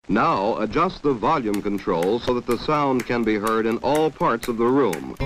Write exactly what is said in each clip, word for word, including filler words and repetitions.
Now adjust the volume control so that the sound can be heard in all parts of the room.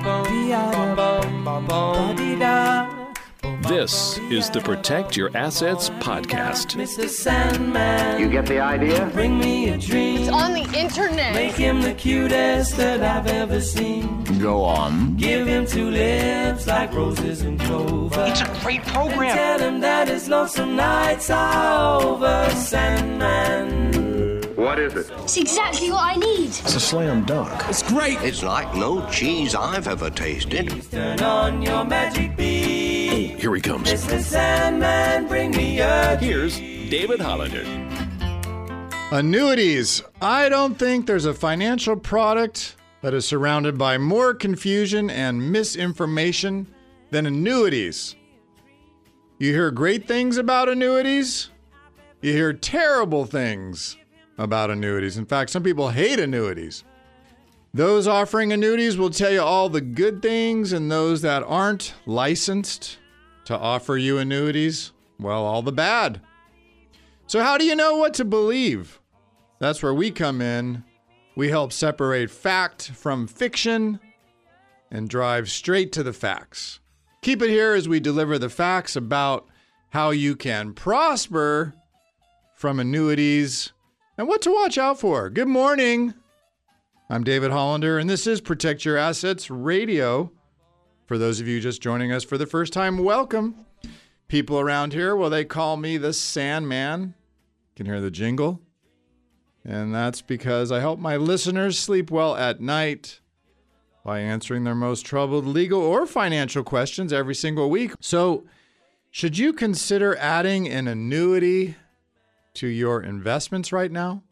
This is the Protect Your Assets podcast. Mister Sandman, you get the idea? Bring me a dream. It's on the internet. Make him the cutest that I've ever seen. Go on. Give him two lips like roses and clover. It's a great program. And tell him that his lonesome nights are over, Sandman. What is it? It's exactly what I need. It's a slam dunk. It's great. It's like no cheese I've ever tasted. Please turn on your magic beam. Here he comes. Mister Sandman, bring me a dream. Here's David Hollander. Annuities. I don't think there's a financial product that is surrounded by more confusion and misinformation than annuities. You hear great things about annuities. You hear terrible things about annuities. In fact, some people hate annuities. Those offering annuities will tell you all the good things, and those that aren't licensed to offer you annuities, well, all the bad. So how do you know what to believe? That's where we come in. We help separate fact from fiction and drive straight to the facts. Keep it here as we deliver the facts about how you can prosper from annuities and what to watch out for. Good morning. I'm David Hollander, and this is Protect Your Assets Radio. For those of you just joining us for the first time, welcome. People around here, well, they call me the Sandman. You can hear the jingle. And that's because I help my listeners sleep well at night by answering their most troubled legal or financial questions every single week. So, should you consider adding an annuity to your investments right now?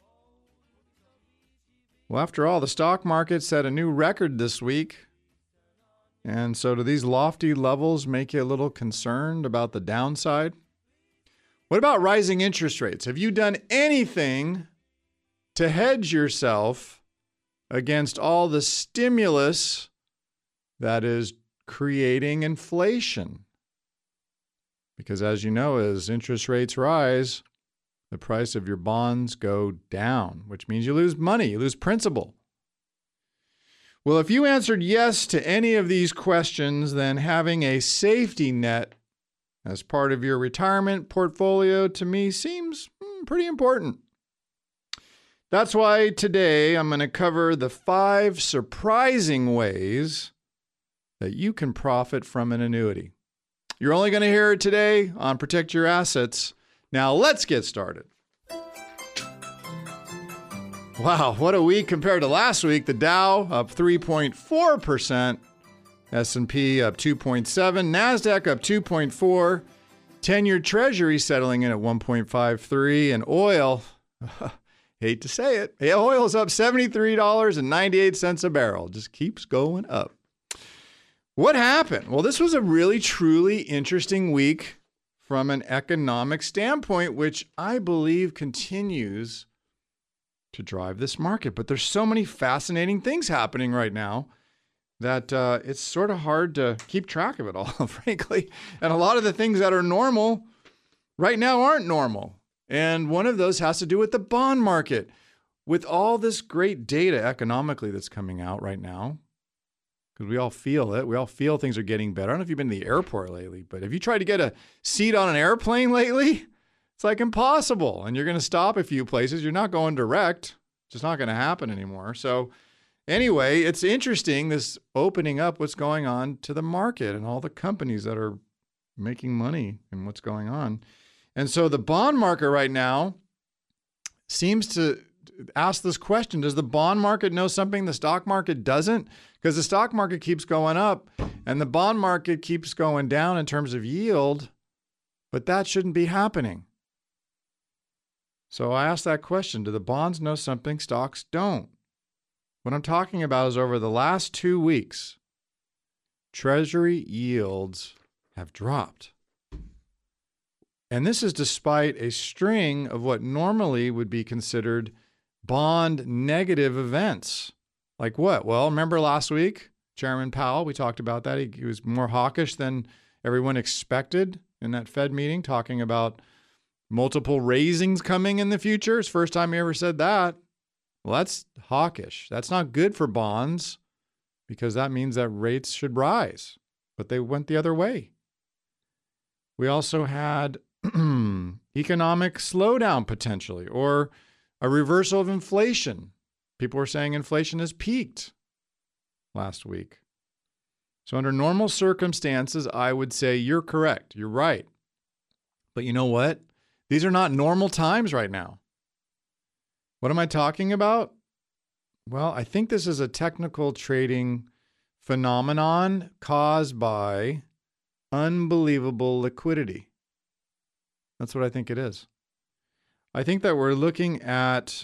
Well, after all, the stock market set a new record this week. And so do these lofty levels make you a little concerned about the downside? What about rising interest rates? Have you done anything to hedge yourself against all the stimulus that is creating inflation? Because as you know, as interest rates rise, the price of your bonds go down, which means you lose money, you lose principal. Well, if you answered yes to any of these questions, then having a safety net as part of your retirement portfolio to me seems mm, pretty important. That's why today I'm going to cover the five surprising ways that you can profit from an annuity. You're only going to hear it today on Protect Your Assets. Now let's get started. Wow, what a week compared to last week. The Dow up three point four percent, S and P up two point seven, NASDAQ up two point four, ten-year Treasury settling in at one point five three, and oil, hate to say it, oil is up seventy-three dollars and ninety-eight cents a barrel. Just keeps going up. What happened? Well, this was a really, truly interesting week from an economic standpoint, which I believe continues to drive this market. But there's so many fascinating things happening right now that uh, it's sort of hard to keep track of it all, frankly. And a lot of the things that are normal right now aren't normal. And one of those has to do with the bond market. With all this great data economically that's coming out right now, because we all feel it. We all feel things are getting better. I don't know if you've been to the airport lately, but have you tried to get a seat on an airplane lately? It's like impossible. And you're going to stop a few places. You're not going direct. It's just not going to happen anymore. So anyway, it's interesting, this opening up what's going on to the market and all the companies that are making money and what's going on. And so the bond market right now seems to ask this question: does the bond market know something the stock market doesn't? Because the stock market keeps going up and the bond market keeps going down in terms of yield, but that shouldn't be happening. So I asked that question: do the bonds know something stocks don't? What I'm talking about is over the last two weeks, Treasury yields have dropped. And this is despite a string of what normally would be considered bond negative events. Like what? Well, remember last week, Chairman Powell, we talked about that. He, he was more hawkish than everyone expected in that Fed meeting, talking about Multiple raisings coming in the future. It's the first time he ever said that. Well, that's hawkish. That's not good for bonds because that means that rates should rise, but they went the other way. We also had economic slowdown potentially, or a reversal of inflation. People were saying inflation has peaked last week. So under normal circumstances, I would say you're correct. You're right. But you know what? These are not normal times right now. What am I talking about? Well, I think this is a technical trading phenomenon caused by unbelievable liquidity. That's what I think it is. I think that we're looking at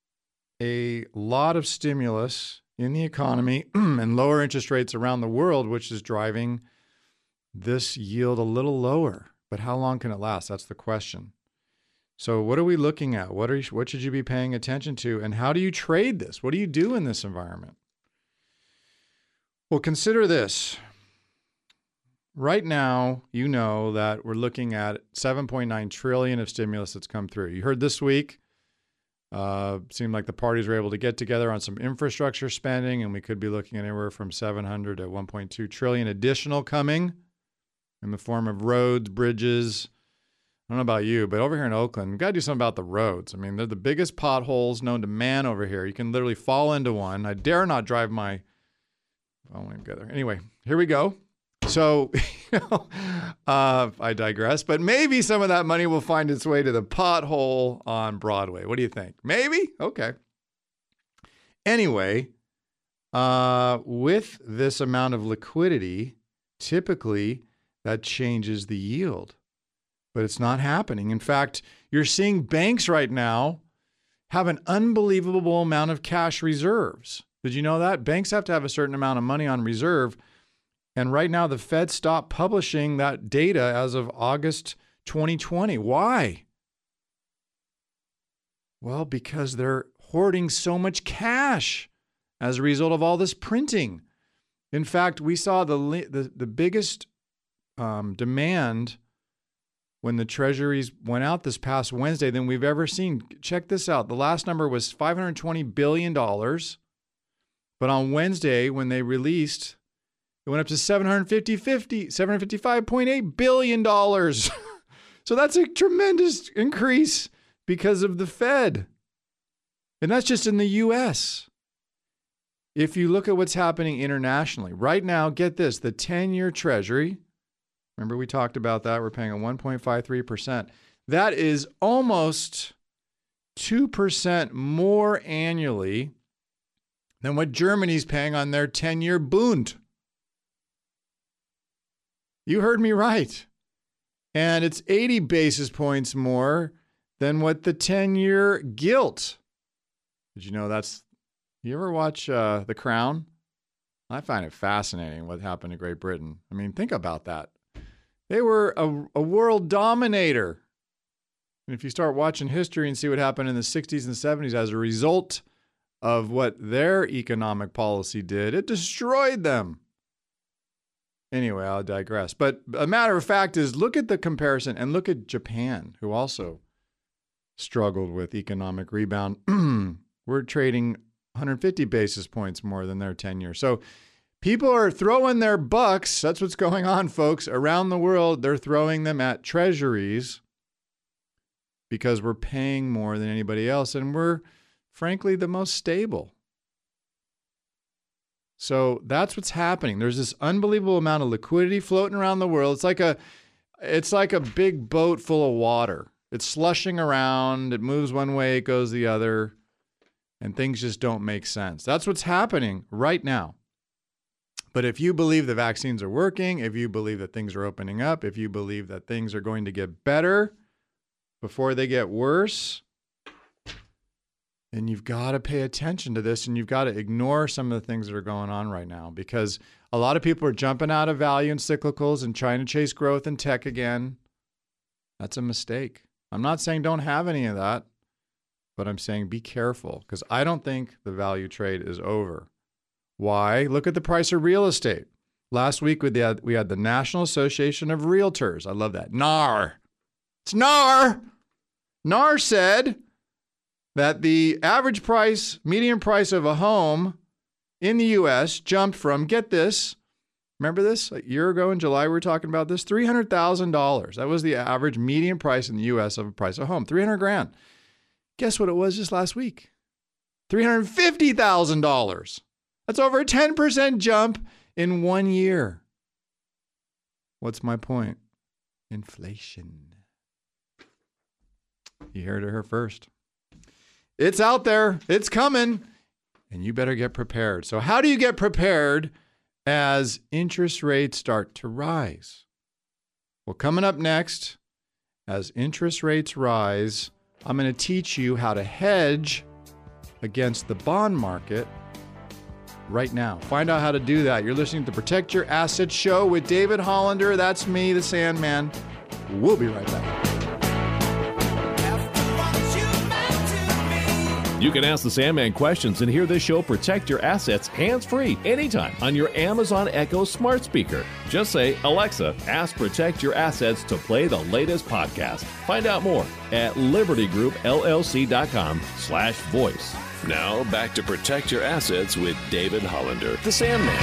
a lot of stimulus in the economy and lower interest rates around the world, which is driving this yield a little lower. But how long can it last? That's the question. So what are we looking at? What are you, what should you be paying attention to? And how do you trade this? What do you do in this environment? Well, consider this. Right now, you know that we're looking at seven point nine trillion dollars of stimulus that's come through. You heard this week, uh, seemed like the parties were able to get together on some infrastructure spending, and we could be looking at anywhere from seven hundred to one point two trillion dollars additional coming in the form of roads, bridges. I don't know about you, but over here in Oakland, we've got to do something about the roads. I mean, they're the biggest potholes known to man over here. You can literally fall into one. I dare not drive my, I won't even go there. Anyway, here we go. So, you know, uh, I digress, but maybe some of that money will find its way to the pothole on Broadway. What do you think? Maybe? Okay. Anyway, uh, with this amount of liquidity, typically that changes the yield. But it's not happening. In fact, you're seeing banks right now have an unbelievable amount of cash reserves. Did you know that? Banks have to have a certain amount of money on reserve. And right now, the Fed stopped publishing that data as of August twenty twenty. Why? Well, because they're hoarding so much cash as a result of all this printing. In fact, we saw the the, the biggest um, demand when the treasuries went out this past Wednesday than we've ever seen. Check this out. The last number was five hundred twenty billion dollars. But on Wednesday, when they released, it went up to seven hundred fifty-five point eight billion dollars. So that's a tremendous increase because of the Fed. And that's just in the U S. If you look at what's happening internationally, right now, get this, the ten-year treasury, remember we talked about that, we're paying a one point five three percent. That is almost two percent more annually than what Germany's paying on their ten-year Bund. You heard me right. And it's eighty basis points more than what the ten-year gilt. Did you know that's, you ever watch uh, The Crown? I find it fascinating what happened to Great Britain. I mean, think about that. They were a, a world dominator. And if you start watching history and see what happened in the sixties and seventies as a result of what their economic policy did, it destroyed them. Anyway, I'll digress. But a matter of fact is, look at the comparison and look at Japan, who also struggled with economic rebound. We're trading one hundred fifty basis points more than their ten-year. So people are throwing their bucks. That's what's going on, folks. Around the world, they're throwing them at treasuries because we're paying more than anybody else. And we're, frankly, the most stable. So that's what's happening. There's this unbelievable amount of liquidity floating around the world. It's like a, it's like a big boat full of water. It's slushing around. It moves one way, it goes the other, and things just don't make sense. That's what's happening right now. But if you believe the vaccines are working, if you believe that things are opening up, if you believe that things are going to get better before they get worse, then you've got to pay attention to this, and you've got to ignore some of the things that are going on right now, because a lot of people are jumping out of value and cyclicals and trying to chase growth in tech again. That's a mistake. I'm not saying don't have any of that, but I'm saying be careful, because I don't think the value trade is over. Why? Look at the price of real estate. Last week we had, we had the National Association of Realtors. I love that. N A R. It's N A R. N A R said that the average price, median price of a home in the U S jumped from, get this, remember this? A year ago in July, we were talking about this, three hundred thousand dollars. That was the average median price in the U S of a price of a home, three hundred grand. Guess what it was just last week? three hundred fifty thousand dollars. That's over a ten percent jump in one year. What's my point? Inflation. You heard it here first. It's out there. It's coming. And you better get prepared. So how do you get prepared as interest rates start to rise? Well, coming up next, as interest rates rise, I'm going to teach you how to hedge against the bond market right now. Find out how to do that. You're listening to Protect Your Assets Show with David Hollander. That's me, the Sandman. We'll be right back. You can ask the Sandman questions and hear this show Protect Your Assets hands-free anytime on your Amazon Echo smart speaker. Just say, Alexa, ask Protect Your Assets to play the latest podcast. Find out more at libertygroupllc.com slash voice. Now back to Protect Your Assets with David Hollander, the Sandman.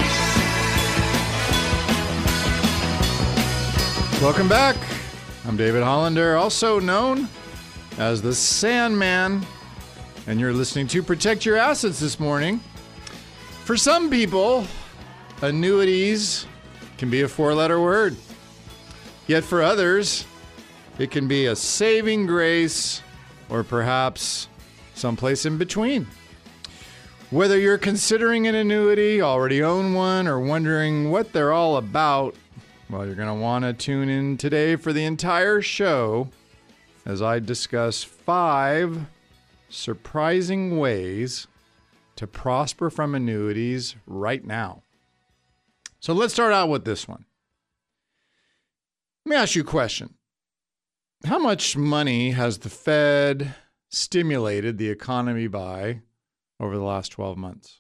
Welcome back. I'm David Hollander, also known as the Sandman. And you're listening to Protect Your Assets this morning. For some people, annuities can be a four-letter word. Yet for others, it can be a saving grace or perhaps someplace in between. Whether you're considering an annuity, already own one, or wondering what they're all about, well, you're going to want to tune in today for the entire show as I discuss five surprising ways to prosper from annuities right now. So let's start out with this one. Let me ask you a question. How much money has the Fed stimulated the economy by over the last twelve months?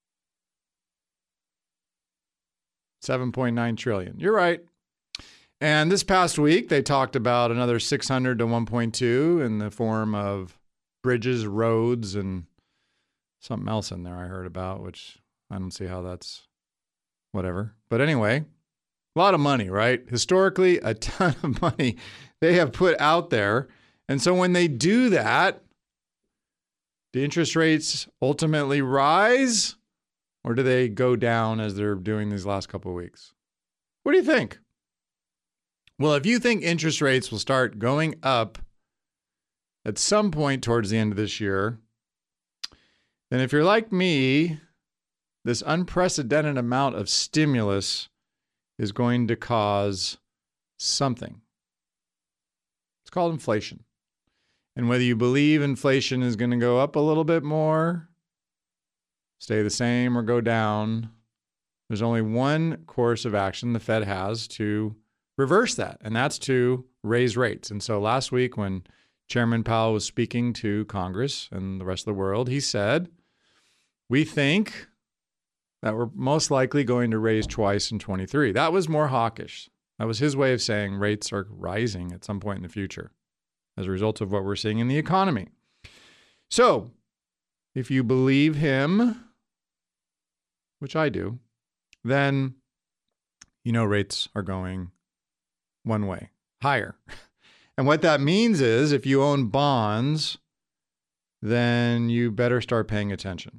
seven point nine trillion. You're right. And this past week, they talked about another six hundred to one point two in the form of bridges, roads, and something else in there I heard about, which I don't see how that's whatever. But anyway, a lot of money, right? Historically, a ton of money they have put out there. And so when they do that, the interest rates ultimately rise, or do they go down as they're doing these last couple of weeks? What do you think? Well, if you think interest rates will start going up at some point towards the end of this year, then if you're like me, this unprecedented amount of stimulus is going to cause something. It's called inflation. And whether you believe inflation is going to go up a little bit more, stay the same, or go down, there's only one course of action the Fed has to reverse that, and that's to raise rates. And so last week when Chairman Powell was speaking to Congress and the rest of the world, he said, we think that we're most likely going to raise twice in twenty-three. That was more hawkish. That was his way of saying rates are rising at some point in the future as a result of what we're seeing in the economy. So if you believe him, which I do, then you know rates are going one way, higher. And what that means is if you own bonds, then you better start paying attention.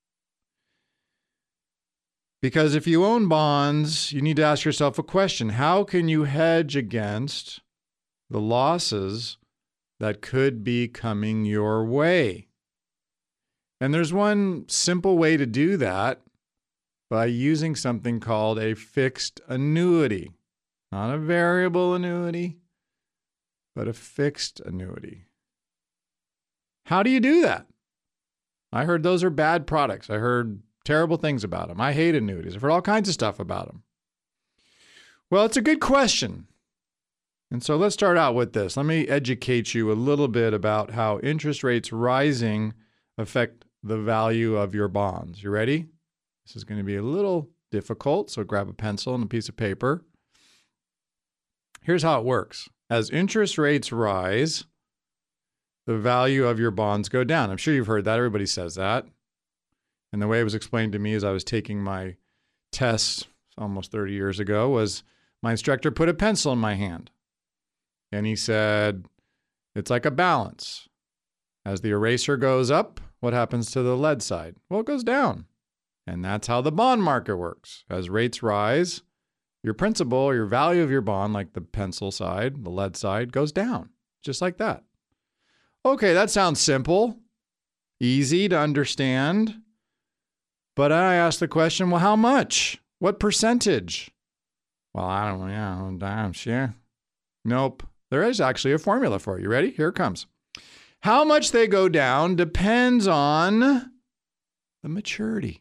Because if you own bonds, you need to ask yourself a question. How can you hedge against the losses that could be coming your way? And there's one simple way to do that by using something called a fixed annuity. Not a variable annuity, but a fixed annuity. How do you do that? I heard those are bad products. I heard terrible things about them. I hate annuities. I've heard all kinds of stuff about them. Well, it's a good question. And so let's start out with this. Let me educate you a little bit about how interest rates rising affect the value of your bonds. You ready? This is going to be a little difficult, so grab a pencil and a piece of paper. Here's how it works. As interest rates rise, the value of your bonds go down. I'm sure you've heard that. Everybody says that. And the way it was explained to me as I was taking my test almost thirty years ago was my instructor put a pencil in my hand. And he said, it's like a balance. As the eraser goes up, what happens to the lead side? Well, it goes down. And that's how the bond market works. As rates rise, your principal or your value of your bond, like the pencil side, the lead side, goes down. Just like that. Okay, that sounds simple, easy to understand. But I asked the question, well, how much? What percentage? Well, I don't know. Yeah, damn, sure. Nope. There is actually a formula for you. Ready? Here it comes. How much they go down depends on the maturity,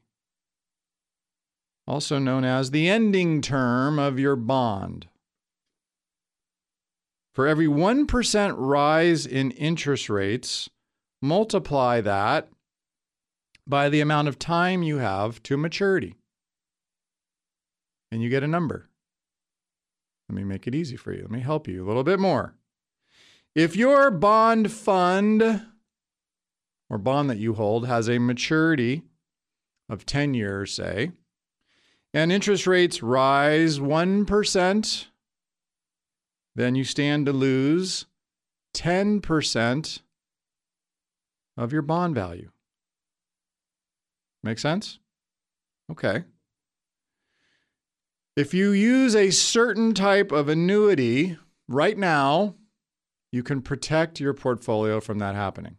also known as the ending term of your bond. For every one percent rise in interest rates, multiply that by the amount of time you have to maturity. And you get a number. Let me make it easy for you. Let me help you a little bit more. If your bond fund or bond that you hold has a maturity of ten years, say, and interest rates rise one percent, then you stand to lose ten percent of your bond value. Make sense? Okay. If you use a certain type of annuity right now, you can protect your portfolio from that happening.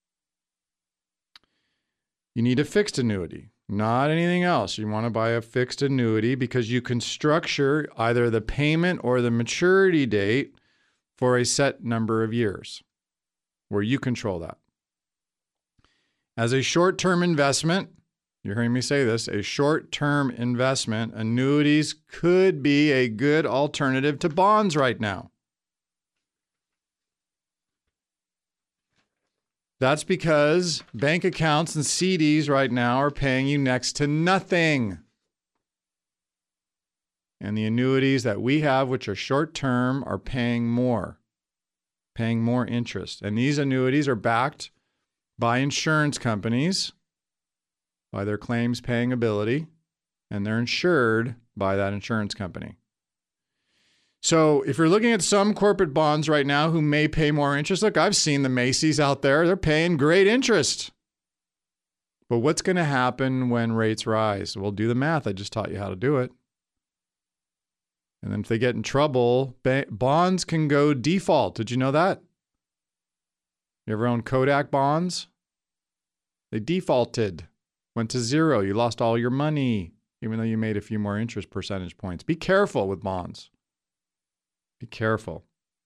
You need a fixed annuity, not anything else. You want to buy a fixed annuity because you can structure either the payment or the maturity date for a set number of years where you control that. As a short-term investment, you're hearing me say this, a short-term investment, annuities could be a good alternative to bonds right now. That's because bank accounts and C Ds right now are paying you next to nothing. And the annuities that we have, which are short-term, are paying more, paying more interest. And these annuities are backed by insurance companies, by their claims paying ability, and they're insured by that insurance company. So if you're looking at some corporate bonds right now who may pay more interest, look, I've seen the Macy's out there. They're paying great interest. But what's going to happen when rates rise? Well, do the math. I just taught you how to do it. And then if they get in trouble, ba- bonds can go default. Did you know that? You ever own Kodak bonds? They defaulted. Went to zero. You lost all your money, even though you made a few more interest percentage points. Be careful with bonds. Be careful.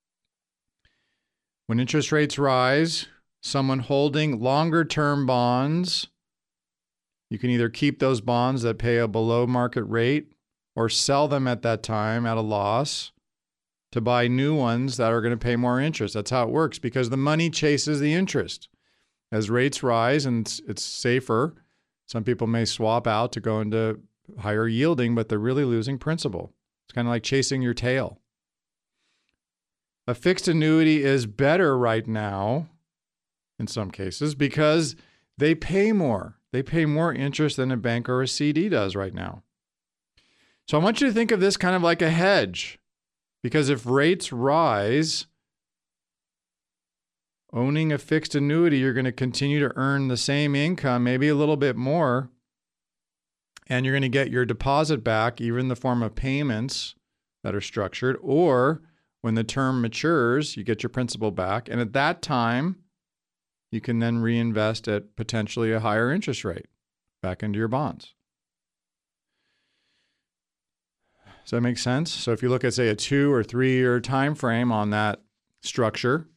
When interest rates rise, someone holding longer-term bonds, you can either keep those bonds that pay a below-market rate or sell them at that time at a loss to buy new ones that are going to pay more interest. That's how it works because the money chases the interest. As rates rise and it's, it's safer, some people may swap out to go into higher yielding, but they're really losing principal. It's kind of like chasing your tail. A fixed annuity is better right now, in some cases, because they pay more. They pay more interest than a bank or a C D does right now. So I want you to think of this kind of like a hedge, because if rates rise, owning a fixed annuity, you're going to continue to earn the same income, maybe a little bit more, and you're going to get your deposit back, even in the form of payments that are structured, or when the term matures, you get your principal back, and at that time, you can then reinvest at potentially a higher interest rate back into your bonds. Does that make sense? So if you look at, say, a two or three-year time frame on that structure,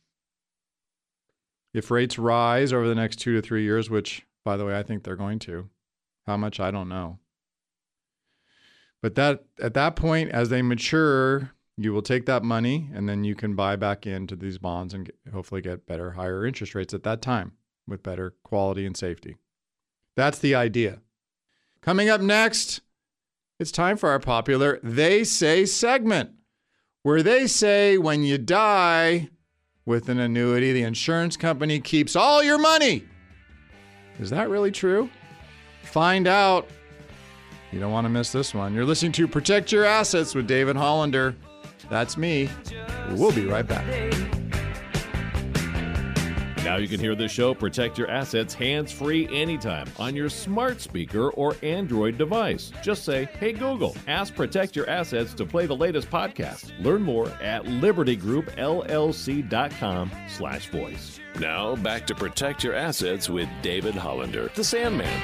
if rates rise over the next two to three years, which, by the way, I think they're going to, how much, I don't know. But that at that point, as they mature, you will take that money and then you can buy back into these bonds and get, hopefully get better, higher interest rates at that time with better quality and safety. That's the idea. Coming up next, it's time for our popular They Say segment, where they say when you die, with an annuity, the insurance company keeps all your money. Is that really true? Find out. You don't want to miss this one. You're listening to Protect Your Assets with David Hollander. That's me. We'll be right back. Now you can hear this show, Protect Your Assets, hands-free anytime on your smart speaker or Android device. Just say, hey Google, ask Protect Your Assets to play the latest podcast. Learn more at libertygroupllc.com slash voice. Now back to Protect Your Assets with David Hollander, the Sandman.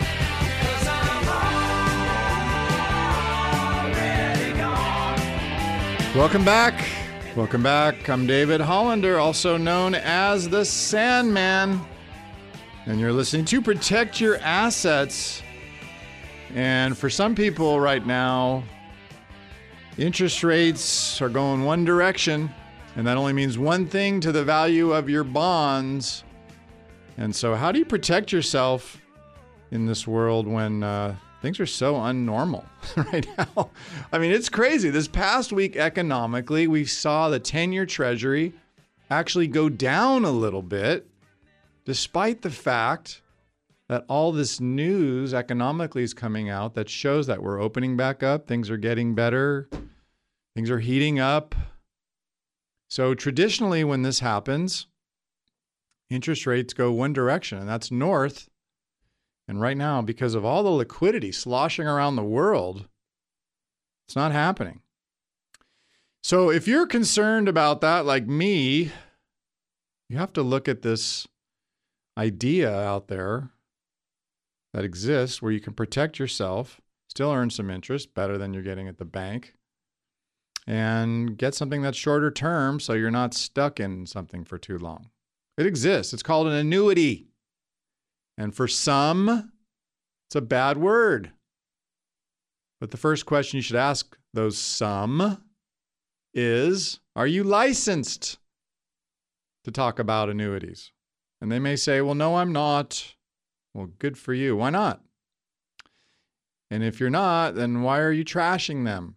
Welcome back. Welcome back. I'm David Hollander, also known as the Sandman. And you're listening to Protect Your Assets. And for some people right now, interest rates are going one direction. And that only means one thing to the value of your bonds. And so how do you protect yourself in this world when uh, things are so unnormal right now? I mean, it's crazy. This past week, economically, we saw the ten-year Treasury actually go down a little bit, despite the fact that all this news economically is coming out that shows that we're opening back up, things are getting better, things are heating up. So traditionally, when this happens, interest rates go one direction, and that's north. And right now, because of all the liquidity sloshing around the world, it's not happening. So if you're concerned about that, like me, you have to look at this idea out there that exists where you can protect yourself, still earn some interest, better than you're getting at the bank, and get something that's shorter term so you're not stuck in something for too long. It exists. It's called an annuity. And for some, it's a bad word. But the first question you should ask those some is, are you licensed to talk about annuities? And they may say, well, no, I'm not. Well, good for you. Why not? And if you're not, then why are you trashing them?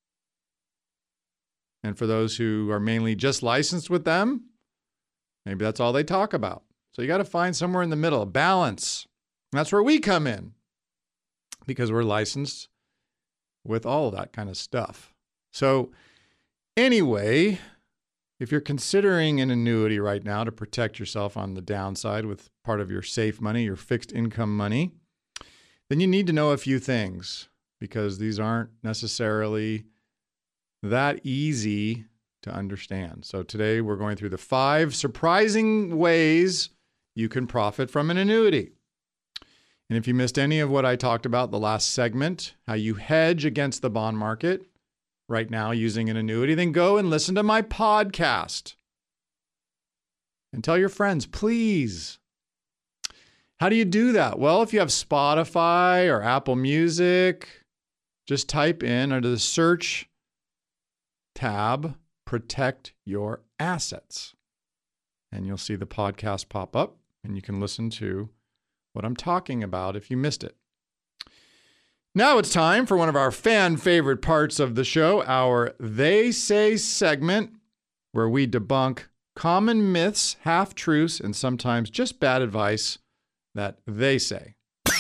And for those who are mainly just licensed with them, maybe that's all they talk about. So you got to find somewhere in the middle, a balance. And that's where we come in, because we're licensed with all of that kind of stuff. So anyway, if you're considering an annuity right now to protect yourself on the downside with part of your safe money, your fixed income money, then you need to know a few things, because these aren't necessarily that easy to understand. So today we're going through the five surprising ways you can profit from an annuity. And if you missed any of what I talked about the last segment, how you hedge against the bond market right now using an annuity, then go and listen to my podcast. And tell your friends, please. How do you do that? Well, if you have Spotify or Apple Music, just type in under the search tab, Protect Your Assets. And you'll see the podcast pop up, and you can listen to what I'm talking about if you missed it. Now it's time for one of our fan favorite parts of the show, our They Say segment, where we debunk common myths, half-truths, and sometimes just bad advice that they say.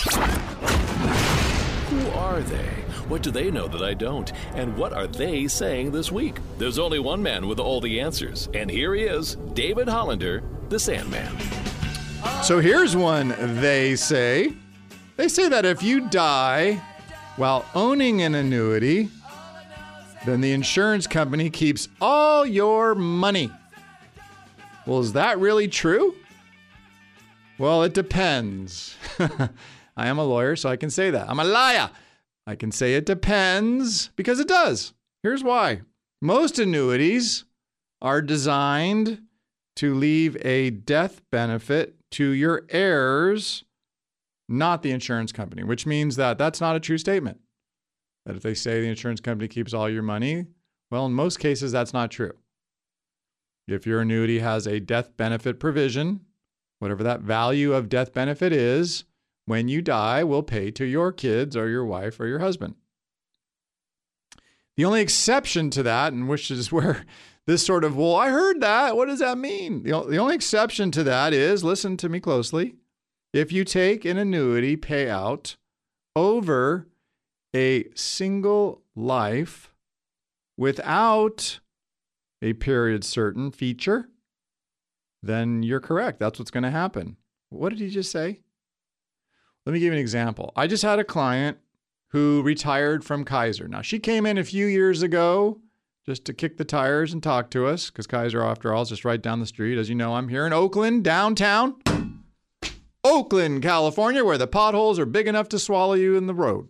Who are they? What do they know that I don't? And what are they saying this week? There's only one man with all the answers, and here he is, David Hollander, the Sandman. So here's one they say. They say that if you die while owning an annuity, then the insurance company keeps all your money. Well, is that really true? Well, it depends. I am a lawyer, so I can say that. I'm a liar. I can say it depends because it does. Here's why. Most annuities are designed to leave a death benefit to your heirs, not the insurance company, which means that that's not a true statement. That if they say the insurance company keeps all your money, well, in most cases, that's not true. If your annuity has a death benefit provision, whatever that value of death benefit is, when you die, will pay to your kids or your wife or your husband. The only exception to that, and which is where this sort of, well, I heard that. What does that mean? The, the only exception to that is, listen to me closely, if you take an annuity payout over a single life without a period certain feature, then you're correct. That's what's going to happen. What did he just say? Let me give you an example. I just had a client who retired from Kaiser. Now, she came in a few years ago just to kick the tires and talk to us, because Kaiser, after all, is just right down the street. As you know, I'm here in Oakland, downtown. Oakland, California, where the potholes are big enough to swallow you in the road.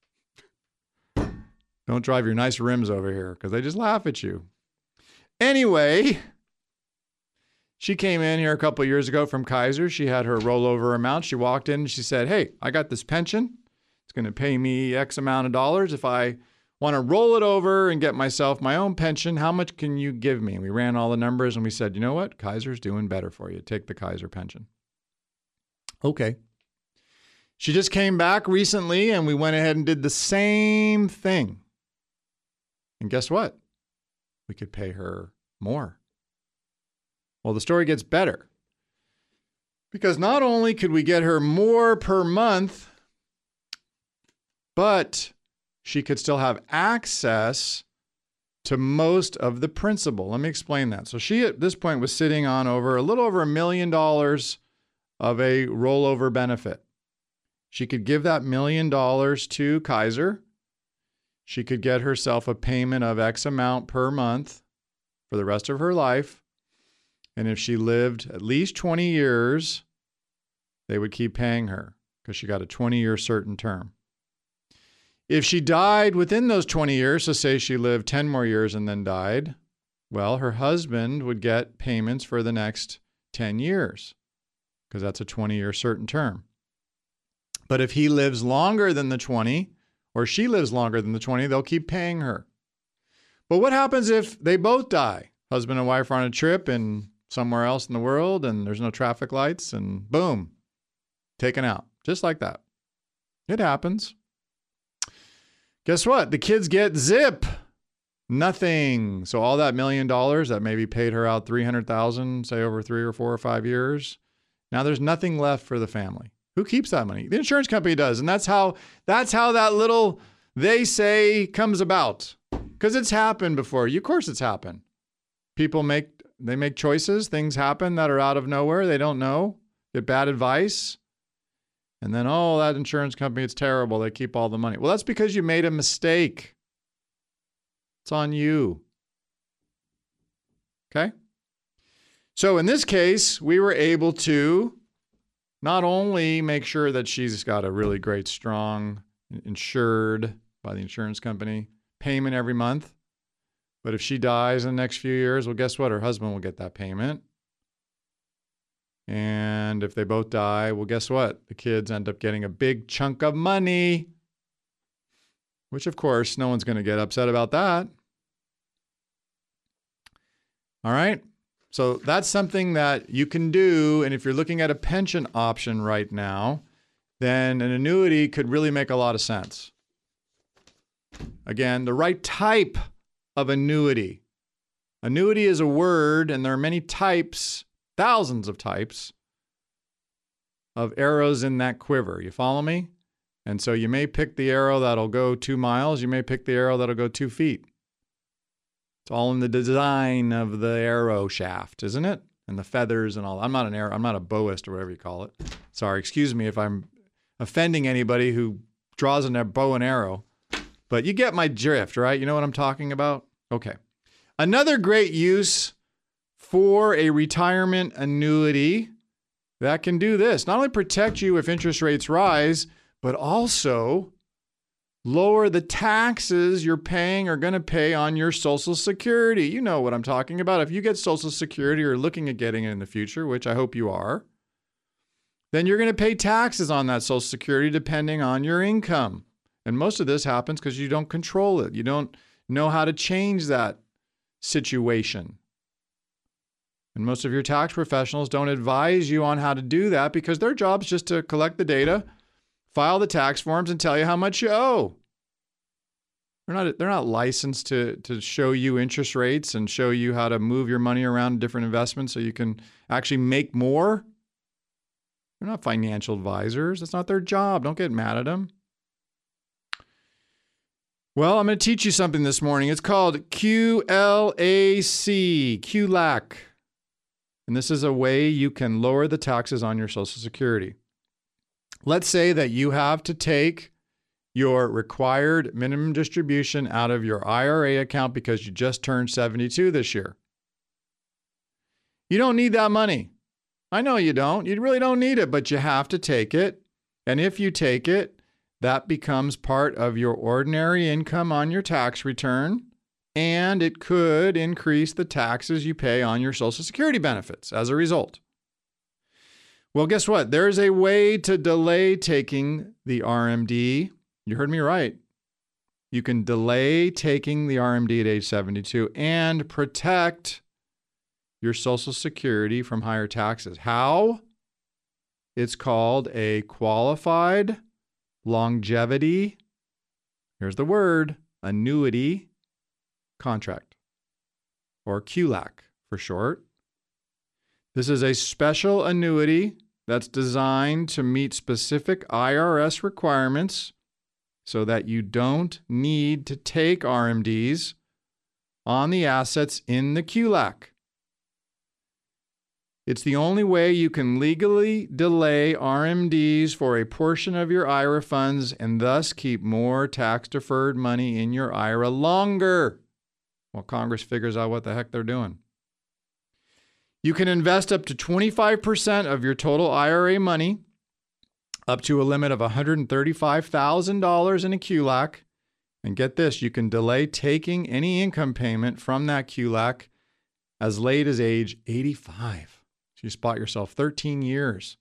Don't drive your nice rims over here, because they just laugh at you. Anyway, she came in here a couple of years ago from Kaiser. She had her rollover amount. She walked in and she said, hey, I got this pension. It's going to pay me X amount of dollars. If I want to roll it over and get myself my own pension, how much can you give me? And we ran all the numbers and we said, you know what? Kaiser's doing better for you. Take the Kaiser pension. Okay. She just came back recently and we went ahead and did the same thing. And guess what? We could pay her more. Well, the story gets better, because not only could we get her more per month, but she could still have access to most of the principal. Let me explain that. So she, at this point, was sitting on over a little over a million dollars of a rollover benefit. She could give that million dollars to Kaiser. She could get herself a payment of X amount per month for the rest of her life. And if she lived at least twenty years, they would keep paying her because she got a twenty-year certain term. If she died within those twenty years, so say she lived ten more years and then died, well, her husband would get payments for the next ten years because that's a twenty-year certain term. But if he lives longer than the twenty, or she lives longer than the twenty, they'll keep paying her. But what happens if they both die? Husband and wife are on a trip and somewhere else in the world and there's no traffic lights and boom, taken out. Just like that. It happens. Guess what? The kids get zip. Nothing. So all that million dollars that maybe paid her out three hundred thousand dollars, say over three or four or five years. Now there's nothing left for the family. Who keeps that money? The insurance company does. And that's how, that's how that little they say comes about. Because it's happened before. Of course it's happened. People make They make choices. Things happen that are out of nowhere. They don't know. Get bad advice. And then, oh, that insurance company, it's terrible. They keep all the money. Well, that's because you made a mistake. It's on you. Okay? So in this case, we were able to not only make sure that she's got a really great, strong, insured by the insurance company payment every month, but if she dies in the next few years, well, guess what? Her husband will get that payment. And if they both die, well, guess what? The kids end up getting a big chunk of money, which, of course, no one's going to get upset about that. All right? So that's something that you can do. And if you're looking at a pension option right now, then an annuity could really make a lot of sense. Again, the right type of annuity. Annuity is a word, and there are many types, thousands of types of arrows in that quiver. You follow me? And so you may pick the arrow that'll go two miles. You may pick the arrow that'll go two feet. It's all in the design of the arrow shaft, isn't it? And the feathers and all. I'm not an arrow. I'm not a bowist or whatever you call it. Sorry, excuse me if I'm offending anybody who draws a bow and arrow. But you get my drift, right? You know what I'm talking about? Okay. Another great use for a retirement annuity that can do this. Not only protect you if interest rates rise, but also lower the taxes you're paying or going to pay on your Social Security. You know what I'm talking about. If you get Social Security or looking at getting it in the future, which I hope you are, then you're going to pay taxes on that Social Security depending on your income. And most of this happens because you don't control it. You don't know how to change that situation. And most of your tax professionals don't advise you on how to do that because their job is just to collect the data, file the tax forms, and tell you how much you owe. They're not they're not licensed to to show you interest rates and show you how to move your money around different investments so you can actually make more. They're not financial advisors. That's not their job. Don't get mad at them. Well, I'm going to teach you something this morning. It's called Q L A C, Q L A C. And this is a way you can lower the taxes on your Social Security. Let's say that you have to take your required minimum distribution out of your I R A account because you just turned seventy-two this year. You don't need that money. I know you don't. You really don't need it, but you have to take it. And if you take it, that becomes part of your ordinary income on your tax return, and it could increase the taxes you pay on your Social Security benefits as a result. Well, guess what? There's a way to delay taking the R M D. You heard me right. You can delay taking the R M D at age seventy-two and protect your Social Security from higher taxes. How? It's called a qualified longevity, here's the word, annuity contract, or Q L A C for short. This is a special annuity that's designed to meet specific I R S requirements so that you don't need to take R M Ds on the assets in the Q L A C. It's the only way you can legally delay R M Ds for a portion of your I R A funds and thus keep more tax-deferred money in your I R A longer while Congress figures out what the heck they're doing. You can invest up to twenty-five percent of your total I R A money, up to a limit of one hundred thirty-five thousand dollars in a Q L A C. And get this, you can delay taking any income payment from that Q L A C as late as age eighty-five. So you spot yourself thirteen years.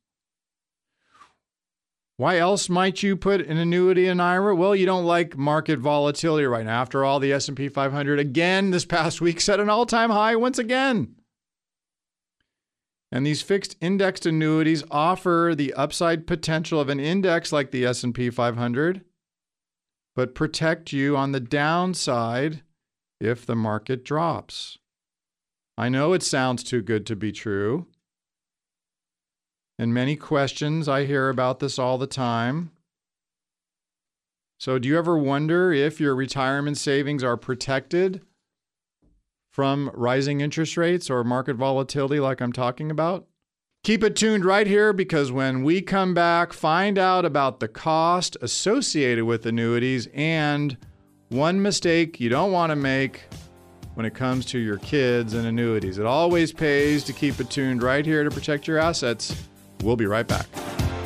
Why else might you put an annuity in I R A? Well, you don't like market volatility right now. After all, the S and P five hundred again this past week set an all-time high once again. And these fixed indexed annuities offer the upside potential of an index like the S and P five hundred, but protect you on the downside if the market drops. I know it sounds too good to be true. And many questions, I hear about this all the time. So do you ever wonder if your retirement savings are protected from rising interest rates or market volatility like I'm talking about? Keep it tuned right here, because when we come back, find out about the cost associated with annuities and one mistake you don't want to make when it comes to your kids and annuities. It always pays to keep it tuned right here to protect your assets. We'll be right back.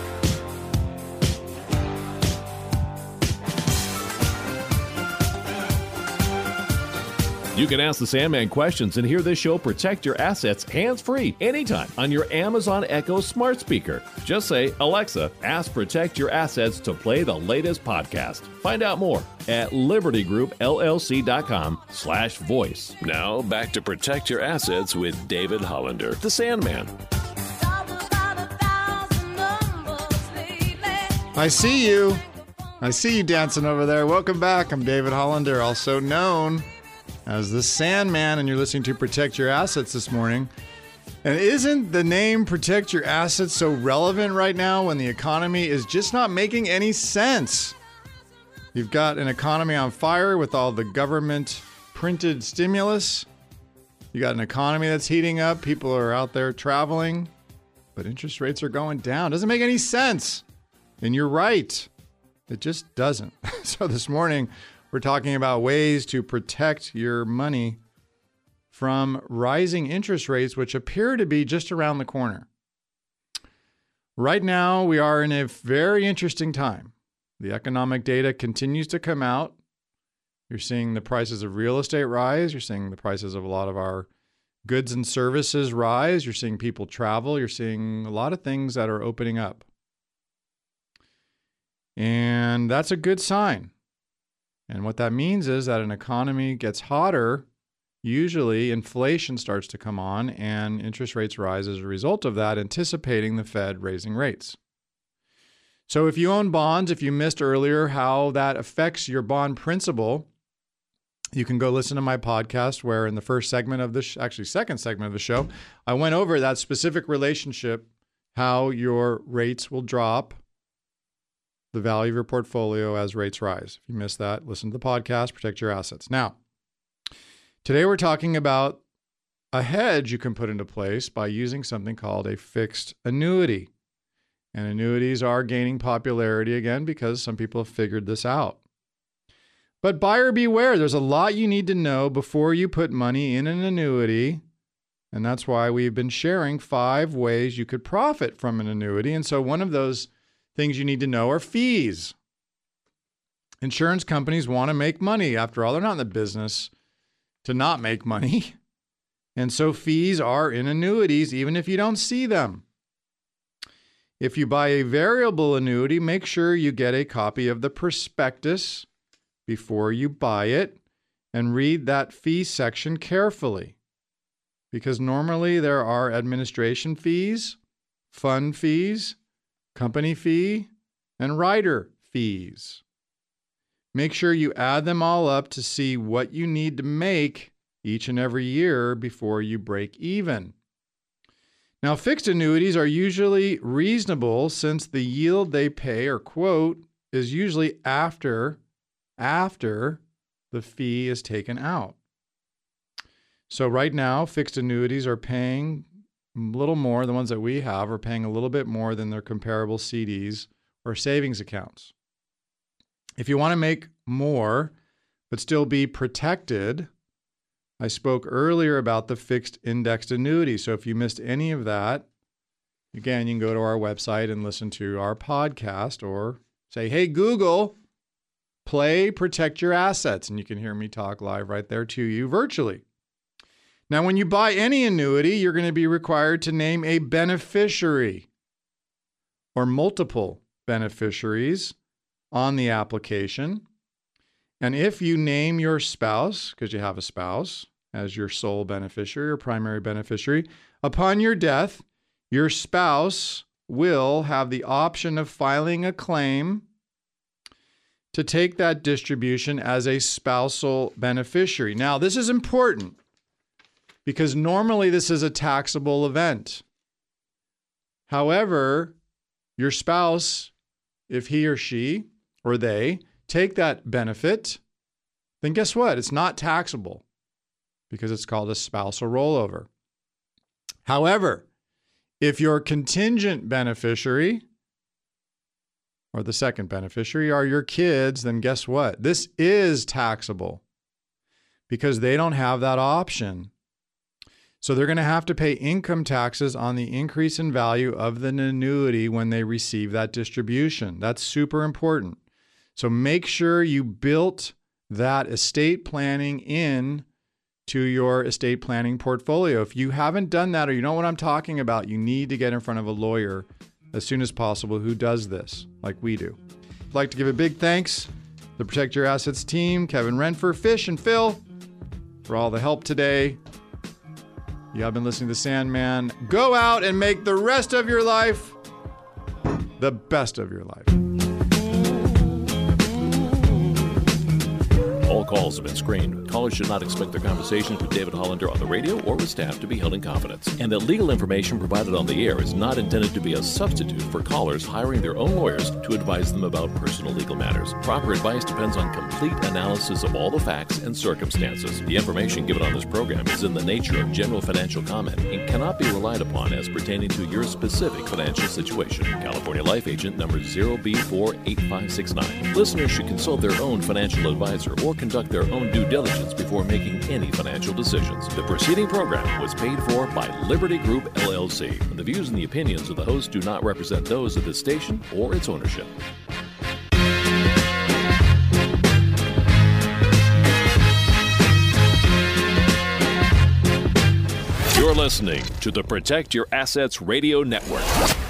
You can ask the Sandman questions and hear this show Protect Your Assets hands-free anytime on your Amazon Echo smart speaker. Just say, Alexa, ask Protect Your Assets to play the latest podcast. Find out more at libertygroupllc.com slash voice. Now back to Protect Your Assets with David Hollander, the Sandman. I see you. I see you dancing over there. Welcome back. I'm David Hollander, also known as the Sandman, and you're listening to Protect Your Assets this morning. And isn't the name Protect Your Assets so relevant right now when the economy is just not making any sense? You've got an economy on fire with all the government printed stimulus. You got an economy that's heating up. People are out there traveling, but interest rates are going down. Doesn't make any sense. And you're right. It just doesn't. So this morning, we're talking about ways to protect your money from rising interest rates, which appear to be just around the corner. Right now, we are in a very interesting time. The economic data continues to come out. You're seeing the prices of real estate rise. You're seeing the prices of a lot of our goods and services rise. You're seeing people travel. You're seeing a lot of things that are opening up. And that's a good sign. And what that means is that an economy gets hotter, usually inflation starts to come on and interest rates rise as a result of that, anticipating the Fed raising rates. So if you own bonds, if you missed earlier how that affects your bond principal, you can go listen to my podcast where in the first segment of this, actually second segment of the show, I went over that specific relationship, how your rates will drop the value of your portfolio as rates rise. If you missed that, listen to the podcast, Protect Your Assets. Now, today we're talking about a hedge you can put into place by using something called a fixed annuity. And annuities are gaining popularity again because some people have figured this out. But buyer beware, there's a lot you need to know before you put money in an annuity. And that's why we've been sharing five ways you could profit from an annuity. And so one of those things you need to know are fees. Insurance companies want to make money. After all, they're not in the business to not make money. And so fees are in annuities, even if you don't see them. If you buy a variable annuity, make sure you get a copy of the prospectus before you buy it and read that fee section carefully. Because normally there are administration fees, fund fees, company fee, and rider fees. Make sure you add them all up to see what you need to make each and every year before you break even. Now, fixed annuities are usually reasonable since the yield they pay or quote is usually after, after the fee is taken out. So right now, fixed annuities are paying a little more, the ones that we have are paying a little bit more than their comparable C Ds or savings accounts. If you want to make more, but still be protected, I spoke earlier about the fixed indexed annuity. So if you missed any of that, again, you can go to our website and listen to our podcast or say, hey, Google, play Protect Your Assets. And you can hear me talk live right there to you virtually. Now, when you buy any annuity, you're going to be required to name a beneficiary or multiple beneficiaries on the application. And if you name your spouse, because you have a spouse, as your sole beneficiary or primary beneficiary, upon your death, your spouse will have the option of filing a claim to take that distribution as a spousal beneficiary. Now, this is important because normally this is a taxable event. However, your spouse, if he or she or they take that benefit, then guess what? It's not taxable because it's called a spousal rollover. However, if your contingent beneficiary or the second beneficiary are your kids, then guess what? This is taxable because they don't have that option. So they're going to have to pay income taxes on the increase in value of the annuity when they receive that distribution. That's super important. So make sure you built that estate planning in to your estate planning portfolio. If you haven't done that or you know what I'm talking about, you need to get in front of a lawyer as soon as possible who does this like we do. I'd like to give a big thanks to the Protect Your Assets team, Kevin Renfer, Fish, and Phil for all the help today. You have been listening to Sandman. Go out and make the rest of your life the best of your life. All calls have been screened. Callers should not expect their conversations with David Hollander on the radio or with staff to be held in confidence. And that legal information provided on the air is not intended to be a substitute for callers hiring their own lawyers to advise them about personal legal matters. Proper advice depends on complete analysis of all the facts and circumstances. The information given on this program is in the nature of general financial comment and cannot be relied upon as pertaining to your specific financial situation. California Life Agent number zero B four eight five six nine. Listeners should consult their own financial advisor or conduct their own due diligence before making any financial decisions. The preceding program was paid for by Liberty Group, L L C. And the views and the opinions of the host do not represent those of this station or its ownership. You're listening to the Protect Your Assets Radio Network.